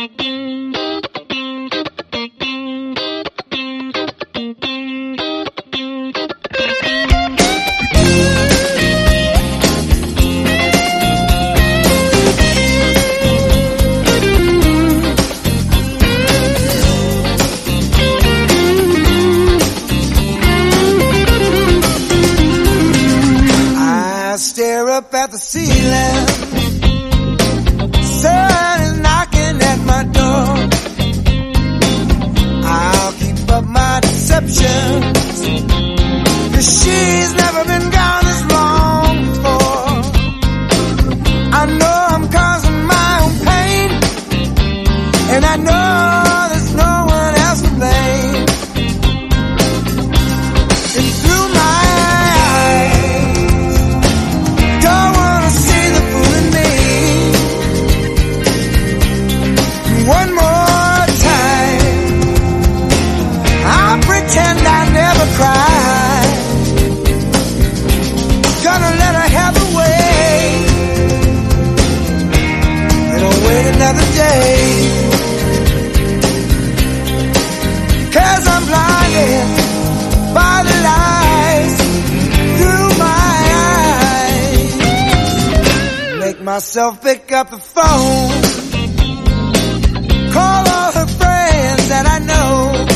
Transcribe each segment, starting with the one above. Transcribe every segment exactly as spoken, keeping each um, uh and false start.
Stare up at the ceiling, sun is knocking at my door. I'll keep up my deceptions, 'cause she's never been gone this long before. I know I'm causing my own pain, and I know there's no one else to blame. And through my one more time, I'll pretend I never cried. Gonna let her have her way, and I'll wait another day. 'Cause I'm blinded by the lies through my eyes. Make myself pick up the phone, call all her friends that I know.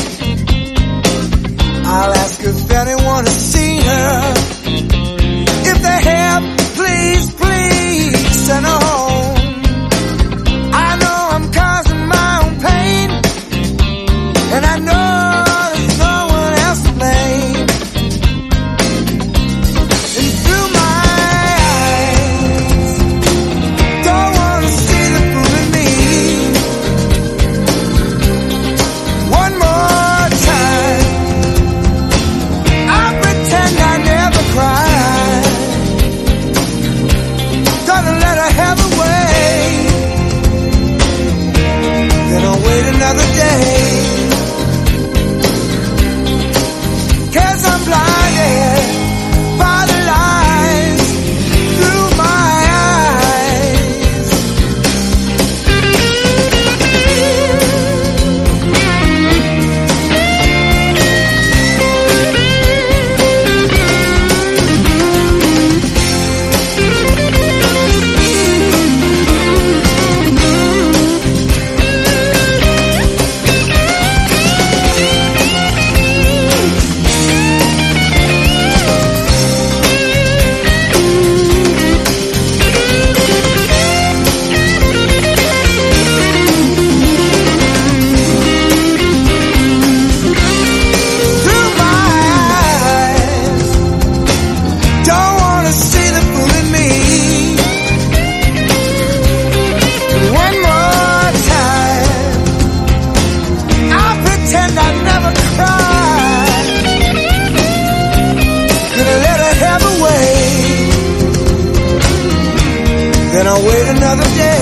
I'll ask if anyone has seen her. If they have, please, please send her home. I know I'm causing my own pain, and I know there's no one else to blame. And through my eyes, don't wanna see the fool in me. One more time, I pretend I never cried. Gonna let her have her way, then I'll wait another day. 'Cause I'm blinded by the lies through my eyes. Through my eyes, don't wanna see the fool in me. One more time, I'll pretend I never cried. Gonna let her have her way, then I'll wait another day.